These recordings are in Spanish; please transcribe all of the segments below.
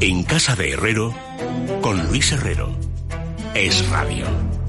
En casa de Herrero, con Luis Herrero. Es Radio.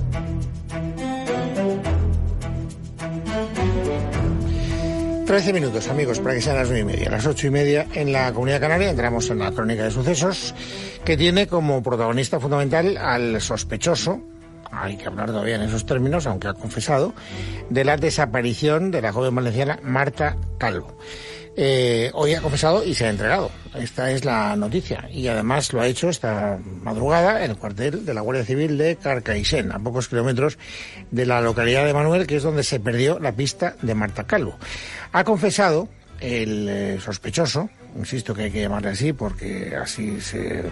...13 amigos, para que sean las 9:30. A las 8:30 en la Comunidad Canaria entramos en la crónica de sucesos, que tiene como protagonista fundamental al sospechoso, hay que hablar todavía en esos términos, aunque ha confesado, de la desaparición de la joven valenciana Marta Calvo. Hoy ha confesado y se ha entregado. Esta es la noticia. Y además lo ha hecho esta madrugada en el cuartel de la Guardia Civil de Carcaixent, a pocos kilómetros de la localidad de Manuel, que es donde se perdió la pista de Marta Calvo. Ha confesado el sospechoso, insisto que hay que llamarle así porque así se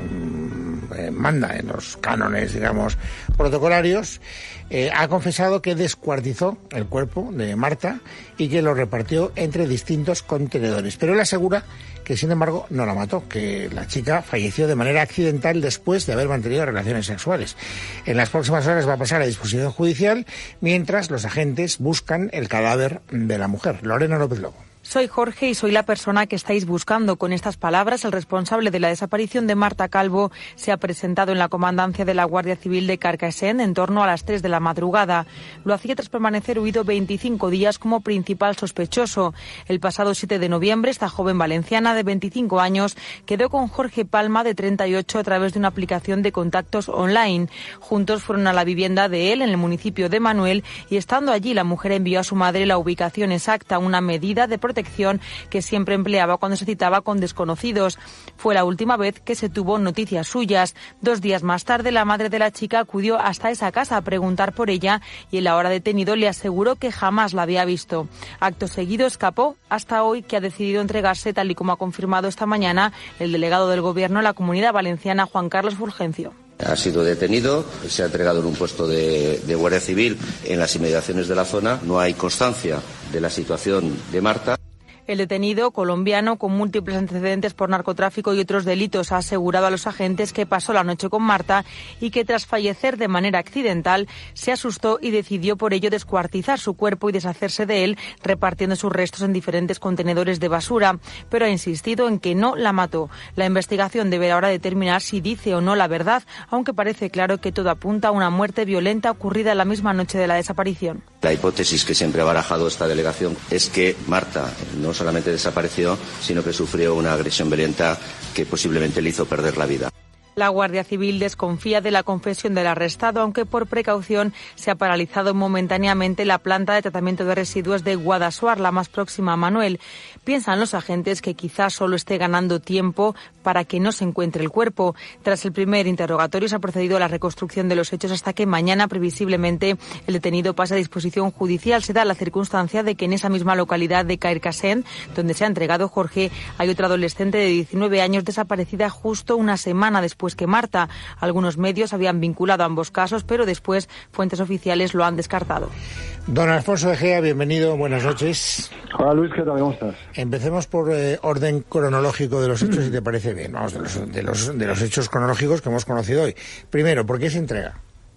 manda en los cánones, digamos, protocolarios, ha confesado que descuartizó el cuerpo de Marta y que lo repartió entre distintos contenedores. Pero él asegura que, sin embargo, no la mató, que la chica falleció de manera accidental después de haber mantenido relaciones sexuales. En las próximas horas va a pasar a disposición judicial, mientras los agentes buscan el cadáver de la mujer. Lorena López Lobo. Soy Jorge y soy la persona que estáis buscando. Con estas palabras, el responsable de la desaparición de Marta Calvo se ha presentado en la comandancia de la Guardia Civil de Carcaixent en torno a las 3 de la madrugada. Lo hacía tras permanecer huido 25 días como principal sospechoso. El pasado 7 de noviembre, esta joven valenciana de 25 años quedó con Jorge Palma, de 38, a través de una aplicación de contactos online. Juntos fueron a la vivienda de él en el municipio de Manuel y, estando allí, la mujer envió a su madre la ubicación exacta, una medida de protección que siempre empleaba cuando se citaba con desconocidos. Fue la última vez que se tuvo noticias suyas. 2 días más tarde, la madre de la chica acudió hasta esa casa a preguntar por ella y el ahora detenido le aseguró que jamás la había visto. Acto seguido escapó hasta hoy, que ha decidido entregarse, tal y como ha confirmado esta mañana el delegado del Gobierno en la Comunidad Valenciana, Juan Carlos Fulgencio. Ha sido detenido, se ha entregado en un puesto de Guardia Civil en las inmediaciones de la zona. No hay constancia de la situación de Marta. El detenido, colombiano con múltiples antecedentes por narcotráfico y otros delitos, ha asegurado a los agentes que pasó la noche con Marta y que, tras fallecer de manera accidental, se asustó y decidió por ello descuartizar su cuerpo y deshacerse de él, repartiendo sus restos en diferentes contenedores de basura. Pero ha insistido en que no la mató. La investigación deberá ahora determinar si dice o no la verdad, aunque parece claro que todo apunta a una muerte violenta ocurrida la misma noche de la desaparición. La hipótesis que siempre ha barajado esta delegación es que Marta no solamente desapareció, sino que sufrió una agresión violenta que posiblemente le hizo perder la vida. La Guardia Civil desconfía de la confesión del arrestado, aunque por precaución se ha paralizado momentáneamente la planta de tratamiento de residuos de Guadassuar, la más próxima a Manuel. Piensan los agentes que quizás solo esté ganando tiempo para que no se encuentre el cuerpo. Tras el primer interrogatorio se ha procedido a la reconstrucción de los hechos hasta que mañana, previsiblemente, el detenido pase a disposición judicial. Se da la circunstancia de que en esa misma localidad de Carcaixent, donde se ha entregado Jorge, hay otra adolescente de 19 años desaparecida justo una semana después que Marta. Algunos medios habían vinculado ambos casos, pero después fuentes oficiales lo han descartado. Don Alfonso de Gea, bienvenido, buenas noches. Hola Luis, ¿qué tal? ¿Cómo estás? Empecemos por orden cronológico de los hechos, si te parece bien. Vamos, de los hechos cronológicos que hemos conocido hoy. Primero, ¿por qué se entrega?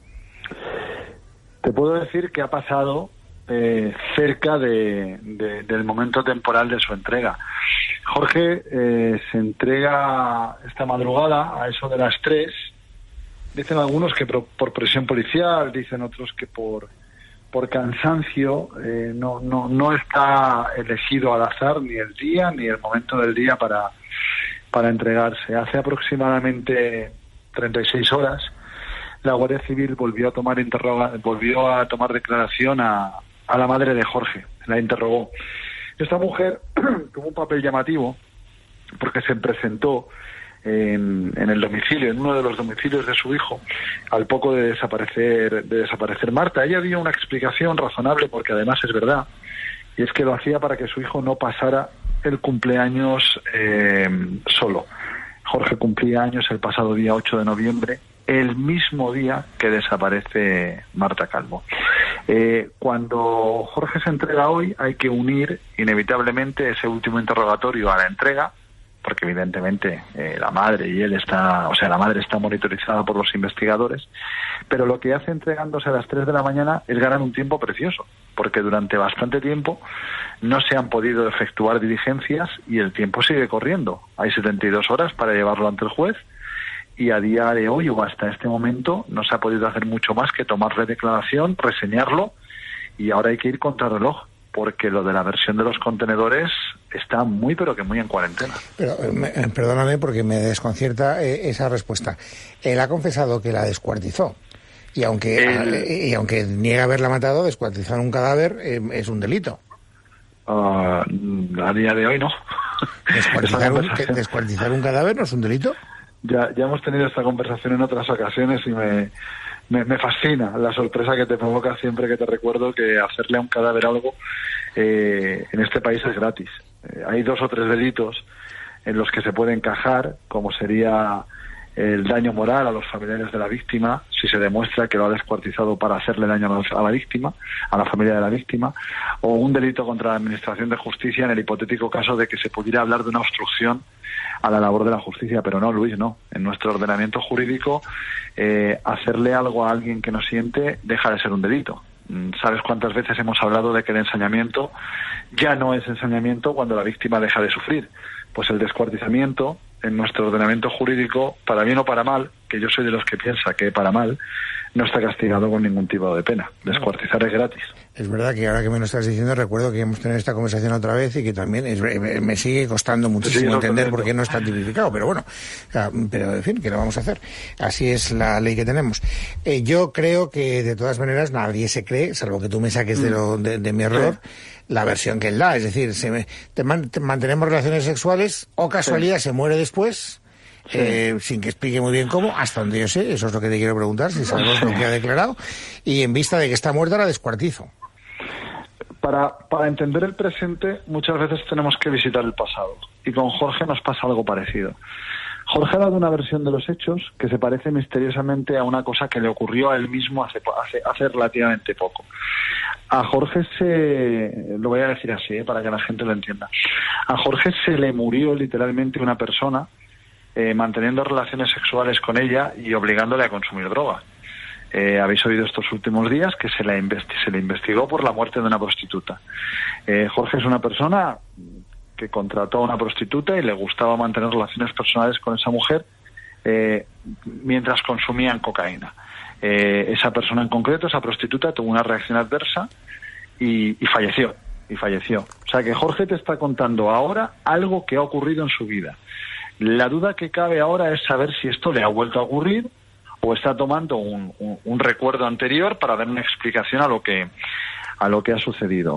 Te puedo decir que ha pasado cerca del momento temporal de su entrega. Jorge se entrega esta madrugada a eso de las 3. Dicen algunos que por presión policial, dicen otros que por cansancio. No está elegido al azar ni el día ni el momento del día para entregarse. Hace aproximadamente 36 horas la Guardia Civil volvió a tomar declaración a la madre de Jorge. La interrogó. Esta mujer tuvo un papel llamativo porque se presentó en el domicilio, en uno de los domicilios de su hijo, al poco de desaparecer Marta. Ella dio una explicación razonable, porque además es verdad, y es que lo hacía para que su hijo no pasara el cumpleaños solo. Jorge cumplía años el pasado día 8 de noviembre, el mismo día que desaparece Marta Calvo. Cuando Jorge se entrega hoy, hay que unir inevitablemente ese último interrogatorio a la entrega, porque evidentemente la madre está monitorizada por los investigadores, pero lo que hace entregándose a las 3 de la mañana es ganar un tiempo precioso, porque durante bastante tiempo no se han podido efectuar diligencias y el tiempo sigue corriendo. Hay 72 horas para llevarlo ante el juez y a día de hoy o hasta este momento no se ha podido hacer mucho más que tomarle declaración, reseñarlo, y ahora hay que ir contra reloj, porque lo de la versión de los contenedores está muy, pero que muy en cuarentena. Pero perdóname porque me desconcierta esa respuesta. Él ha confesado que la descuartizó. Y aunque niega haberla matado, descuartizar un cadáver es un delito. A día de hoy no. ¿Descuartizar un cadáver no es un delito? Ya hemos tenido esta conversación en otras ocasiones y me fascina la sorpresa que te provoca siempre que te recuerdo que hacerle a un cadáver algo en este país es gratis. Hay 2 o 3 delitos en los que se puede encajar, como sería el daño moral a los familiares de la víctima, si se demuestra que lo ha descuartizado para hacerle daño a la víctima, a la familia de la víctima, o un delito contra la Administración de Justicia en el hipotético caso de que se pudiera hablar de una obstrucción a la labor de la justicia. Pero no, Luis, no. En nuestro ordenamiento jurídico, hacerle algo a alguien que no siente deja de ser un delito. ¿Sabes cuántas veces hemos hablado de que el ensañamiento ya no es ensañamiento cuando la víctima deja de sufrir? Pues el descuartizamiento, en nuestro ordenamiento jurídico, para bien o para mal, que yo soy de los que piensa que para mal, no está castigado con ningún tipo de pena. Descuartizar es gratis. Es verdad que ahora que me lo estás diciendo, recuerdo que hemos tenido esta conversación otra vez y que también me sigue costando muchísimo entender por qué no está tipificado, pero bueno, pero en fin, ¿qué lo vamos a hacer? Así es la ley que tenemos. Yo creo que de todas maneras nadie se cree, salvo que tú me saques de mi error, la versión que él da, es decir, mantenemos relaciones sexuales, o casualidad se muere después, sin que explique muy bien cómo, hasta donde yo sé, eso es lo que te quiero preguntar, si sabemos lo que ha declarado, y en vista de que está muerta la descuartizo. Para entender el presente muchas veces tenemos que visitar el pasado, y con Jorge nos pasa algo parecido. Jorge ha dado una versión de los hechos que se parece misteriosamente a una cosa que le ocurrió a él mismo hace relativamente poco. A Jorge lo voy a decir así, para que la gente lo entienda. A Jorge se le murió literalmente una persona manteniendo relaciones sexuales con ella y obligándole a consumir droga. Habéis oído estos últimos días que se le investigó por la muerte de una prostituta. Jorge es una persona que contrató a una prostituta y le gustaba mantener relaciones personales con esa mujer mientras consumían cocaína. Esa persona en concreto, esa prostituta, tuvo una reacción adversa y falleció. O sea que Jorge te está contando ahora algo que ha ocurrido en su vida. La duda que cabe ahora es saber si esto le ha vuelto a ocurrir o está tomando un recuerdo anterior para dar una explicación a lo que ha sucedido.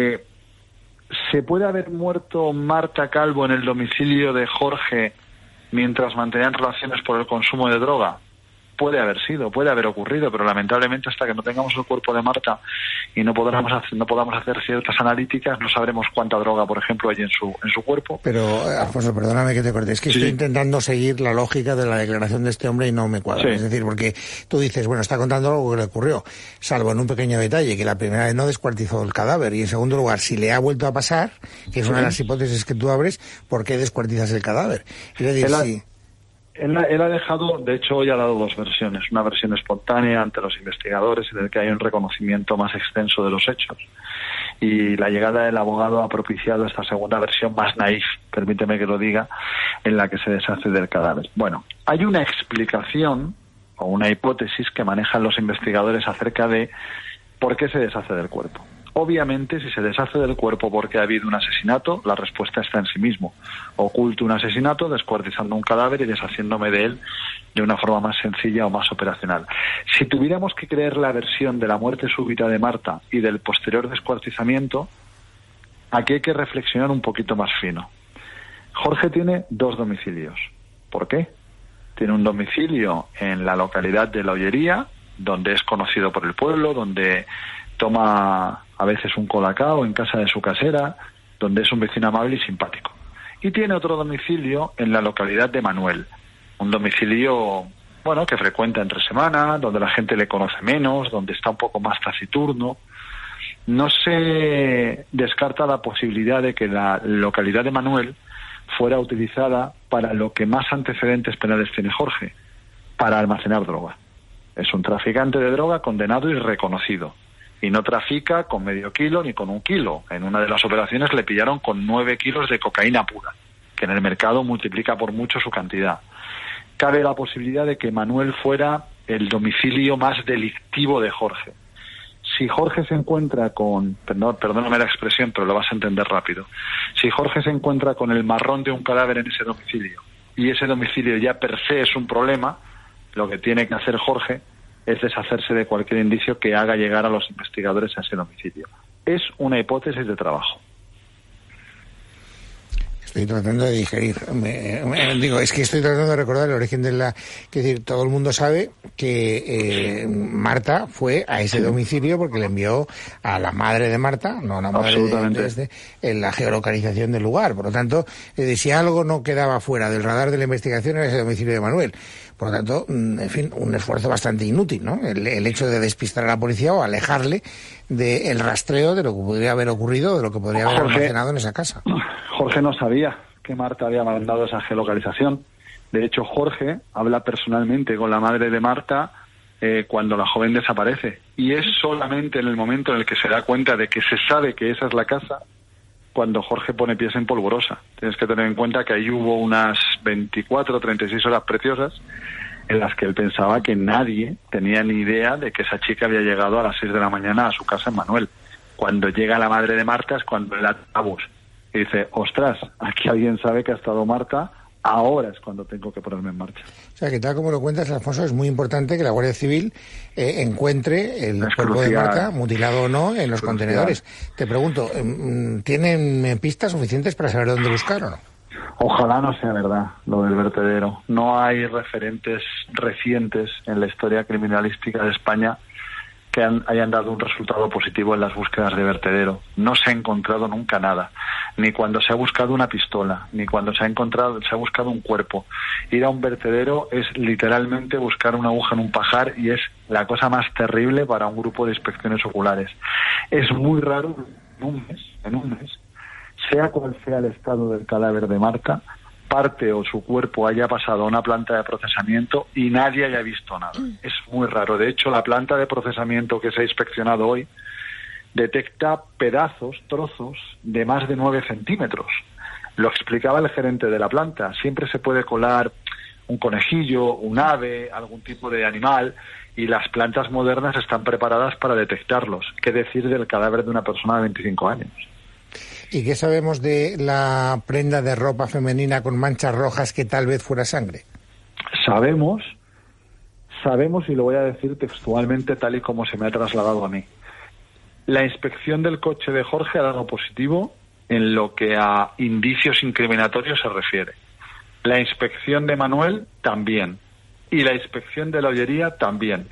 ¿Se puede haber muerto Marta Calvo en el domicilio de Jorge mientras mantenían relaciones por el consumo de droga? Puede haber ocurrido, pero lamentablemente hasta que no tengamos el cuerpo de Marta y no podamos hacer ciertas analíticas, no sabremos cuánta droga, por ejemplo, hay en su cuerpo. Pero, Alfonso, perdóname que te corte, es que estoy intentando seguir la lógica de la declaración de este hombre y no me cuadra. Es decir, porque tú dices, bueno, está contando algo que le ocurrió, salvo en un pequeño detalle, que la primera vez no descuartizó el cadáver, y en segundo lugar, si le ha vuelto a pasar, que es una de las hipótesis que tú abres, ¿por qué descuartizas el cadáver? Es decir, Él ha dejado, de hecho hoy ha dado 2 versiones, una versión espontánea ante los investigadores en el que hay un reconocimiento más extenso de los hechos, y la llegada del abogado ha propiciado esta segunda versión más naif, permíteme que lo diga, en la que se deshace del cadáver. Bueno, hay una explicación o una hipótesis que manejan los investigadores acerca de por qué se deshace del cuerpo. Obviamente, si se deshace del cuerpo porque ha habido un asesinato, la respuesta está en sí mismo. Oculto un asesinato, descuartizando un cadáver y deshaciéndome de él de una forma más sencilla o más operacional. Si tuviéramos que creer la versión de la muerte súbita de Marta y del posterior descuartizamiento, aquí hay que reflexionar un poquito más fino. Jorge tiene 2 domicilios. ¿Por qué? Tiene un domicilio en la localidad de La Ollería, donde es conocido por el pueblo, donde toma a veces un colacao en casa de su casera, donde es un vecino amable y simpático. Y tiene otro domicilio en la localidad de Manuel, un domicilio, bueno, que frecuenta entre semana, donde la gente le conoce menos, donde está un poco más taciturno. No se descarta la posibilidad de que la localidad de Manuel fuera utilizada para lo que más antecedentes penales tiene Jorge, para almacenar droga. Es un traficante de droga condenado y reconocido. Y no trafica con medio kilo ni con 1 kilo. En una de las operaciones le pillaron con 9 kilos de cocaína pura, que en el mercado multiplica por mucho su cantidad. cabe la posibilidad de que Manuel fuera el domicilio más delictivo de Jorge. Si Jorge se encuentra con, perdóname la expresión, pero lo vas a entender rápido, si Jorge se encuentra con el marrón de un cadáver en ese domicilio, y ese domicilio ya per se es un problema, lo que tiene que hacer Jorge es deshacerse de cualquier indicio que haga llegar a los investigadores a ese domicilio. Es una hipótesis de trabajo. Estoy tratando de digerir. Es que estoy tratando de recordar el origen de la... Es decir, todo el mundo sabe que Marta fue a ese domicilio porque le envió a la madre de Marta, no a la madre en la geolocalización del lugar. Por lo tanto, si algo no quedaba fuera del radar de la investigación era ese domicilio de Manuel. Por lo tanto, en fin, un esfuerzo bastante inútil, ¿no? El hecho de despistar a la policía o alejarle del rastreo de lo que podría haber ocurrido, de lo que podría haber almacenado en esa casa. Jorge no sabía que Marta había mandado esa geolocalización. De hecho, Jorge habla personalmente con la madre de Marta cuando la joven desaparece. Y es solamente en el momento en el que se da cuenta de que se sabe que esa es la casa cuando Jorge pone pies en Polvorosa. Tienes que tener en cuenta que ahí hubo unas 24 o 36 horas preciosas en las que él pensaba que nadie tenía ni idea de que esa chica había llegado a las 6 de la mañana a su casa en Manuel. Cuando llega la madre de Marta es cuando él atabús y dice, ostras, aquí alguien sabe que ha estado Marta, ahora es cuando tengo que ponerme en marcha. O sea, que tal como lo cuentas, Alfonso, es muy importante que la Guardia Civil encuentre el cuerpo de Marta, mutilado o no, en los contenedores. Te pregunto, ¿tienen pistas suficientes para saber dónde buscar o no? Ojalá no sea verdad lo del vertedero. No hay referentes recientes en la historia criminalística de España que hayan dado un resultado positivo en las búsquedas de vertedero. No se ha encontrado nunca nada, ni cuando se ha buscado una pistola, ni cuando se ha buscado un cuerpo. Ir a un vertedero es literalmente buscar una aguja en un pajar y es la cosa más terrible para un grupo de inspecciones oculares. Es muy raro en un mes, sea cual sea el estado del cadáver de Marta, parte o su cuerpo haya pasado a una planta de procesamiento y nadie haya visto nada. Es muy raro. De hecho, la planta de procesamiento que se ha inspeccionado hoy detecta trozos de más de 9 centímetros. Lo explicaba el gerente de la planta. Siempre se puede colar un conejillo, un ave, algún tipo de animal, y las plantas modernas están preparadas para detectarlos. ¿Qué decir del cadáver de una persona de 25 años? ¿Y qué sabemos de la prenda de ropa femenina con manchas rojas que tal vez fuera sangre? Sabemos, y lo voy a decir textualmente tal y como se me ha trasladado a mí. La inspección del coche de Jorge ha dado positivo en lo que a indicios incriminatorios se refiere. La inspección de Manuel también. Y la inspección de la hoyería también.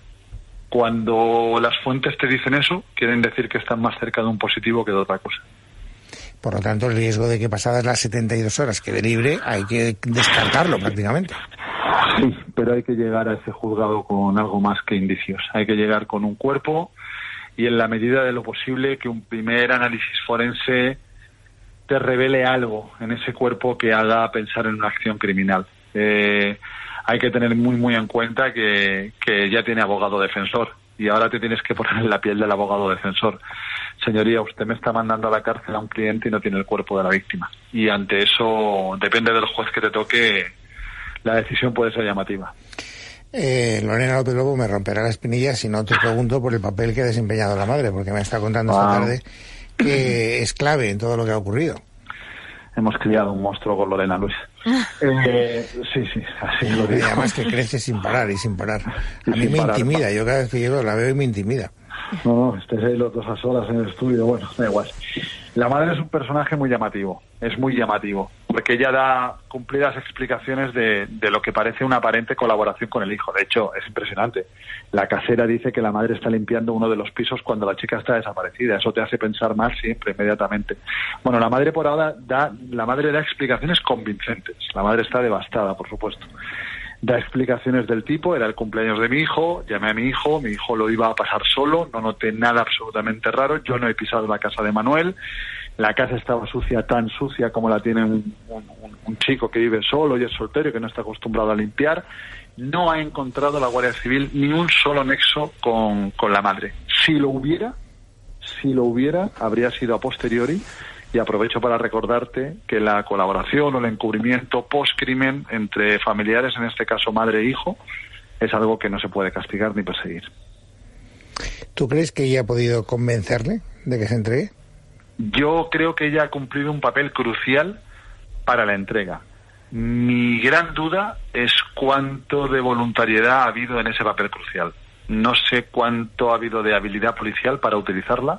Cuando las fuentes te dicen eso, quieren decir que están más cerca de un positivo que de otra cosa. Por lo tanto, el riesgo de que pasadas las 72 horas quede libre hay que descartarlo prácticamente. Sí, pero hay que llegar a ese juzgado con algo más que indicios. Hay que llegar con un cuerpo y, en la medida de lo posible, que un primer análisis forense te revele algo en ese cuerpo que haga pensar en una acción criminal. Hay que tener muy en cuenta que ya tiene abogado defensor y ahora te tienes que poner en la piel del abogado defensor. Señoría, usted me está mandando a la cárcel a un cliente y no tiene el cuerpo de la víctima. Y ante eso, depende del juez que te toque, la decisión puede ser llamativa. Lorena López Lobo me romperá la espinilla si no te pregunto por el papel que ha desempeñado la madre, porque me está contando esta tarde que es clave en todo lo que ha ocurrido. Hemos criado un monstruo con Lorena, Luis. Sí, así lo digo. Y además que crece sin parar. A mí me intimida, yo cada vez que llego la veo y me intimida. No, estés ahí los dos a solas en el estudio, bueno, da igual. La madre es un personaje muy llamativo, porque ella da cumplidas explicaciones de lo que parece una aparente colaboración con el hijo. De hecho, es impresionante. La casera dice que la madre está limpiando uno de los pisos cuando la chica está desaparecida. Eso te hace pensar más siempre, inmediatamente. Bueno, la madre por ahora da explicaciones convincentes. La madre está devastada, por supuesto. Da explicaciones del tipo, era el cumpleaños de mi hijo, llamé a mi hijo lo iba a pasar solo, no noté nada absolutamente raro, yo no he pisado la casa de Manuel, la casa estaba sucia, tan sucia como la tiene un chico que vive solo y es soltero y que no está acostumbrado a limpiar. No ha encontrado la Guardia Civil ni un solo nexo con la madre. Si lo hubiera, habría sido a posteriori Y aprovecho para recordarte que la colaboración o el encubrimiento post-crimen entre familiares, en este caso madre e hijo, es algo que no se puede castigar ni perseguir. ¿Tú crees que ella ha podido convencerle de que se entregue? Yo creo que ella ha cumplido un papel crucial para la entrega. Mi gran duda es cuánto de voluntariedad ha habido en ese papel crucial. No sé cuánto ha habido de habilidad policial para utilizarla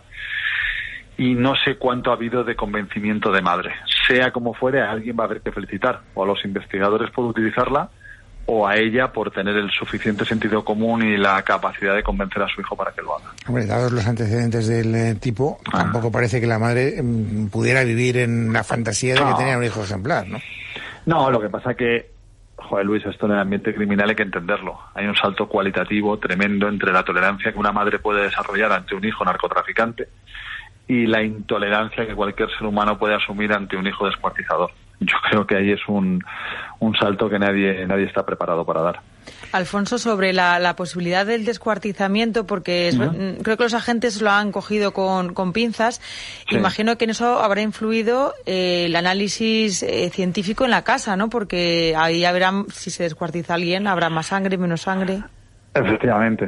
y no sé cuánto ha habido de convencimiento de madre. Sea como fuere, a alguien va a haber que felicitar, o a los investigadores por utilizarla, o a ella por tener el suficiente sentido común y la capacidad de convencer a su hijo para que lo haga. Hombre, dados los antecedentes del tipo, tampoco parece que la madre pudiera vivir en la fantasía de que tenía un hijo ejemplar, ¿no? No, lo que pasa es que, joder, Luis, esto en el ambiente criminal hay que entenderlo. Hay un salto cualitativo tremendo entre la tolerancia que una madre puede desarrollar ante un hijo narcotraficante y la intolerancia que cualquier ser humano puede asumir ante un hijo descuartizador. Yo creo que ahí es un salto que nadie está preparado para dar. Alfonso, sobre la posibilidad del descuartizamiento, porque creo que los agentes lo han cogido con pinzas. Sí. Imagino que en eso habrá influido el análisis científico en la casa, ¿no? Porque ahí ya verán, si se descuartiza alguien, habrá más sangre, menos sangre. Efectivamente.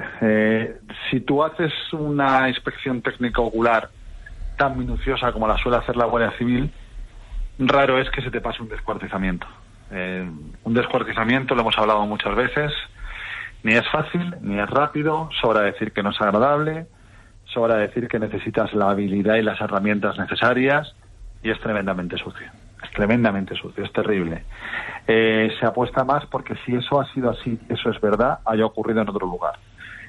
Si tú haces una inspección técnico-ocular tan minuciosa como la suele hacer la Guardia Civil, raro es que se te pase un descuartizamiento. Un descuartizamiento, lo hemos hablado muchas veces, ni es fácil, ni es rápido, sobra decir que no es agradable, sobra decir que necesitas la habilidad y las herramientas necesarias, y es tremendamente sucio. Es tremendamente sucio, es terrible. Se apuesta más porque si eso ha sido así, eso es verdad, haya ocurrido en otro lugar.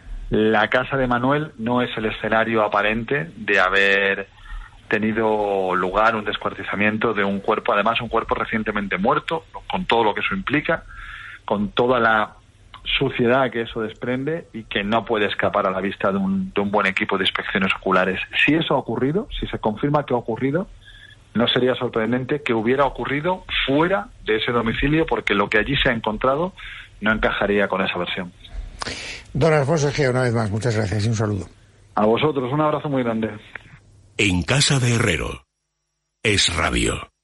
La casa de Manuel no es el escenario aparente de haber tenido lugar un descuartizamiento de un cuerpo, además un cuerpo recientemente muerto, con todo lo que eso implica, con toda la suciedad que eso desprende y que no puede escapar a la vista de un buen equipo de inspecciones oculares. Si eso ha ocurrido, si se confirma que ha ocurrido, no sería sorprendente que hubiera ocurrido fuera de ese domicilio, porque lo que allí se ha encontrado no encajaría con esa versión. Don Alfonso Egea, una vez más, muchas gracias y un saludo. A vosotros, un abrazo muy grande. En casa de Herrero, Es Radio.